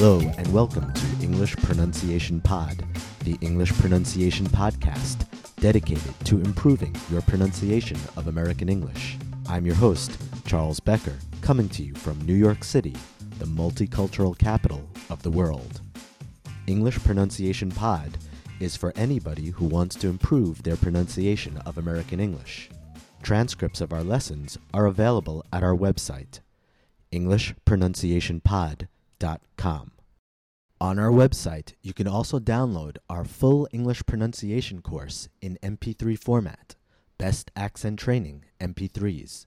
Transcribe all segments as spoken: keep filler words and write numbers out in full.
Hello and welcome to English Pronunciation Pod, the English Pronunciation podcast dedicated to improving your pronunciation of American English. I'm your host, Charles Becker, coming to you from New York City, the multicultural capital of the world. English Pronunciation Pod is for anybody who wants to improve their pronunciation of American English. Transcripts of our lessons are available at our website, english pronunciation pod dot com. On our website, you can also download our full English pronunciation course in M P three format, Best Accent Training M P threes.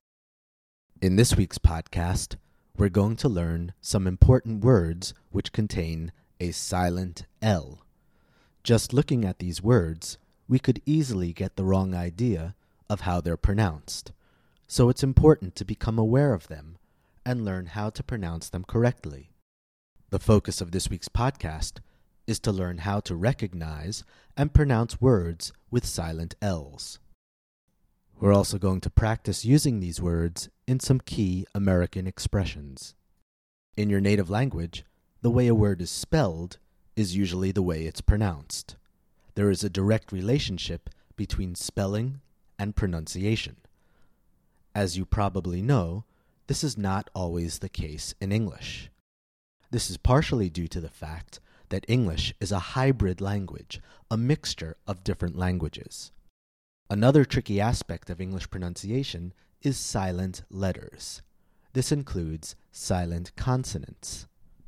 In this week's podcast, we're going to learn some important words which contain a silent L. Just looking at these words, we could easily get the wrong idea of how they're pronounced, so it's important to become aware of them and learn how to pronounce them correctly. The focus of this week's podcast is to learn how to recognize and pronounce words with silent L's. We're also going to practice using these words in some key American expressions. In your native language, the way a word is spelled is usually the way it's pronounced. There is a direct relationship between spelling and pronunciation. As you probably know, this is not always the case in English. This is partially due to the fact that English is a hybrid language, a mixture of different languages. Another tricky aspect of English pronunciation is silent letters. This includes silent consonants.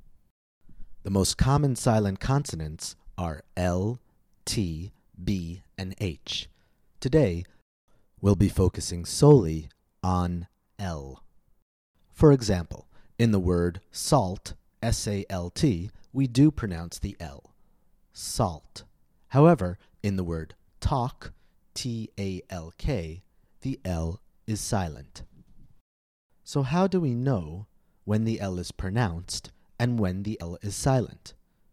The most common silent consonants are L, T, B, and H. Today, we'll be focusing solely on L. For example, in the word salt, S A L T, we do pronounce the L, salt. However, in the word talk, T A L K, the L is silent. So how do we know when the L is pronounced and when the L is silent?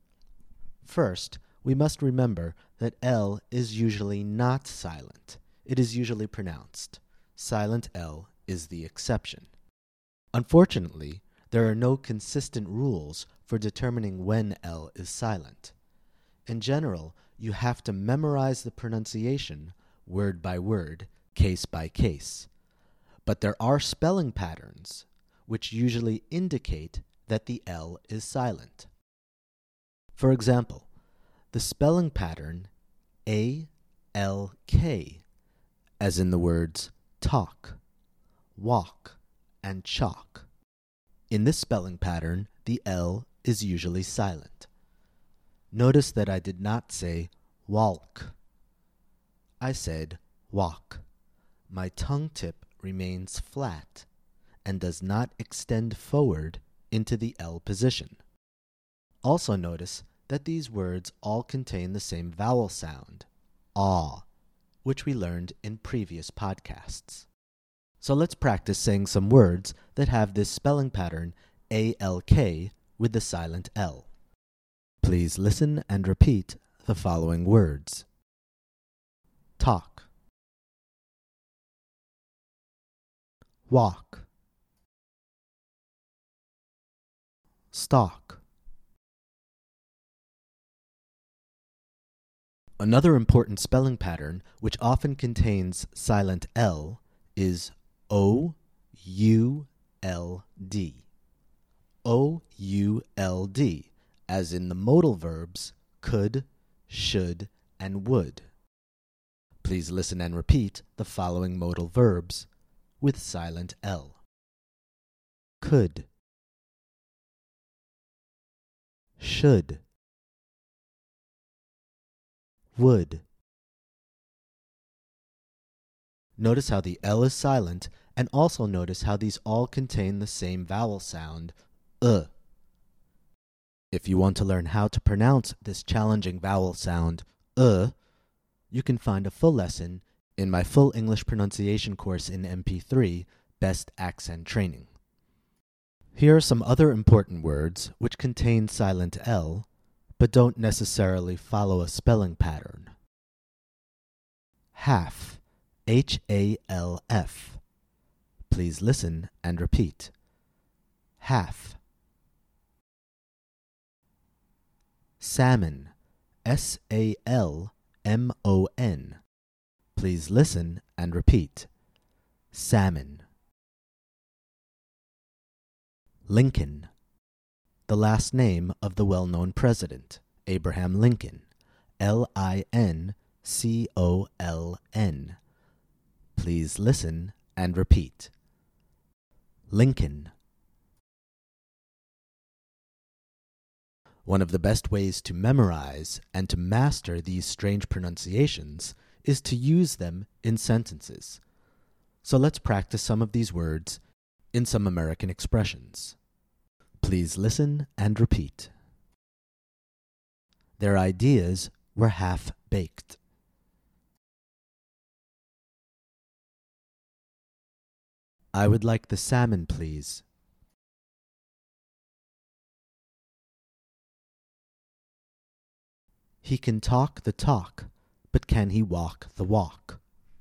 First, we must remember that L is usually not silent. It is usually pronounced. Silent L is the exception. Unfortunately, there are no consistent rules for determining when L is silent. In general, you have to memorize the pronunciation word by word, case by case. But there are spelling patterns which usually indicate that the L is silent. For example, the spelling pattern A L K, as in the words talk, walk, and chalk. In this spelling pattern, the L is usually silent. Notice that I did not say walk. I said walk. My tongue tip remains flat and does not extend forward into the L position. Also notice that these words all contain the same vowel sound, aw, which we learned in previous podcasts. So let's practice saying some words that have this spelling pattern A L K with the silent L. Please listen and repeat the following words. Talk, walk, stalk. Another important spelling pattern which often contains silent L is O U L D. O U L D, as in the modal verbs could, should, and would. Please listen and repeat the following modal verbs with silent L. Could, should, would. Notice how the L is silent, and also notice how these all contain the same vowel sound, uh. If you want to learn how to pronounce this challenging vowel sound, uh, you can find a full lesson in my full English pronunciation course in M P three, Best Accent Training. Here are some other important words which contain silent L, but don't necessarily follow a spelling pattern. Half, H A L F. Please listen and repeat. Half. Salmon. S A L M O N. Please listen and repeat. Salmon. Lincoln. The last name of the well-known president, Abraham Lincoln. L I N C O L N. Please listen and repeat. Lincoln. One of the best ways to memorize and to master these strange pronunciations is to use them in sentences. So let's practice some of these words in some American expressions. Please listen and repeat. Their ideas were half-baked. I would like the salmon, please. He can talk the talk, but can he walk the walk?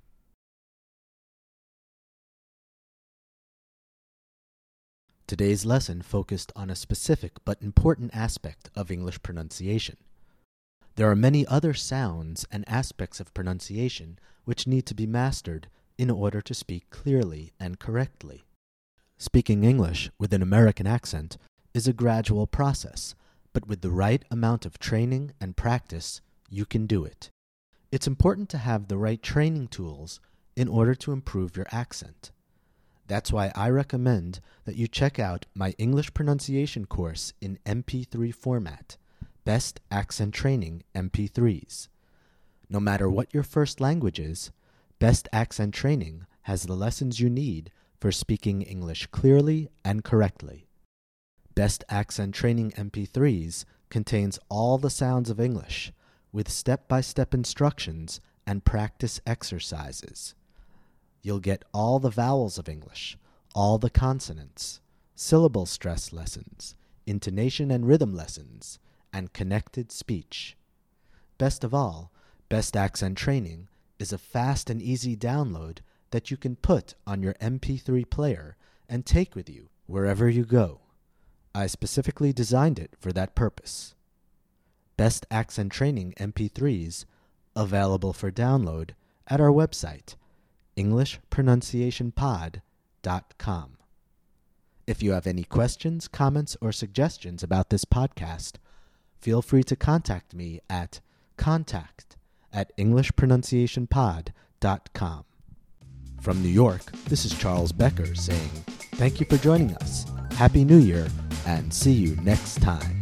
Today's lesson focused on a specific but important aspect of English pronunciation. There are many other sounds and aspects of pronunciation which need to be mastered in order to speak clearly and correctly. Speaking English with an American accent is a gradual process, but with the right amount of training and practice, you can do it. It's important to have the right training tools in order to improve your accent. That's why I recommend that you check out my English pronunciation course in M P three format, Best Accent Training M P threes. No matter what your first language is, Best Accent Training has the lessons you need for speaking English clearly and correctly. Best Accent Training M P threes contains all the sounds of English, with step-by-step instructions and practice exercises. You'll get all the vowels of English, all the consonants, syllable stress lessons, intonation and rhythm lessons, and connected speech. Best of all, Best Accent Training is a fast and easy download that you can put on your M P three player and take with you wherever you go. I specifically designed it for that purpose. Best Accent Training M P threes available for download at our website, english pronunciation pod dot com. If you have any questions, comments, or suggestions about this podcast, feel free to contact me at contact at english pronunciation pod dot com. From New York, this is Charles Becker saying thank you for joining us. Happy New Year, and see you next time.